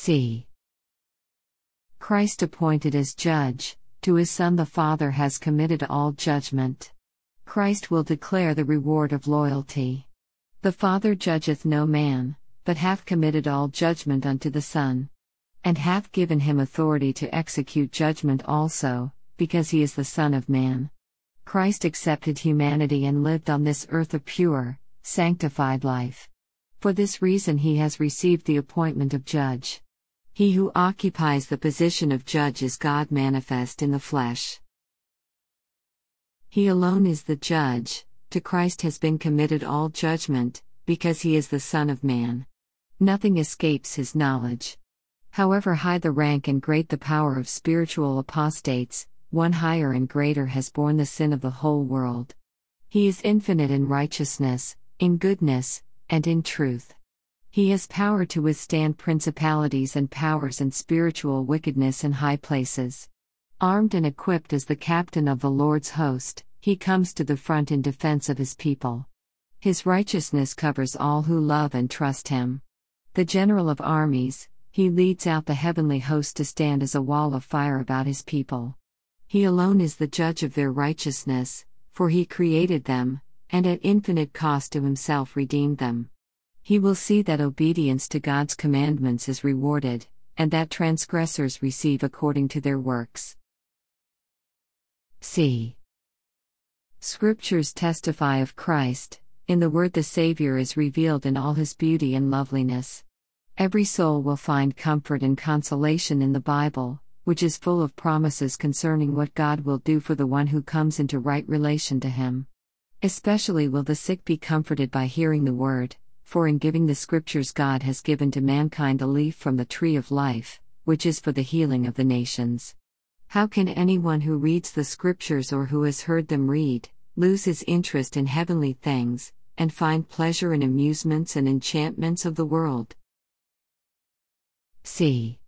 C. Christ appointed as judge, to his Son the Father has committed all judgment. Christ will declare the reward of loyalty. The Father judgeth no man, but hath committed all judgment unto the Son. And hath given him authority to execute judgment also, because he is the Son of Man. Christ accepted humanity and lived on this earth a pure, sanctified life. For this reason he has received the appointment of judge. He who occupies the position of judge is God manifest in the flesh. He alone is the judge. To Christ has been committed all judgment, because he is the Son of Man. Nothing escapes his knowledge. However high the rank and great the power of spiritual apostates, one higher and greater has borne the sin of the whole world. He is infinite in righteousness, in goodness, and in truth. He has power to withstand principalities and powers and spiritual wickedness in high places. Armed and equipped as the captain of the Lord's host, he comes to the front in defense of his people. His righteousness covers all who love and trust him. The general of armies, he leads out the heavenly host to stand as a wall of fire about his people. He alone is the judge of their righteousness, for he created them, and at infinite cost to himself redeemed them. He will see that obedience to God's commandments is rewarded, and that transgressors receive according to their works. C. Scriptures testify of Christ. In the Word the Savior is revealed in all his beauty and loveliness. Every soul will find comfort and consolation in the Bible, which is full of promises concerning what God will do for the one who comes into right relation to him. Especially will the sick be comforted by hearing the Word, for in giving the Scriptures God has given to mankind a leaf from the tree of life, which is for the healing of the nations. How can anyone who reads the Scriptures or who has heard them read, lose his interest in heavenly things, and find pleasure in amusements and enchantments of the world? C.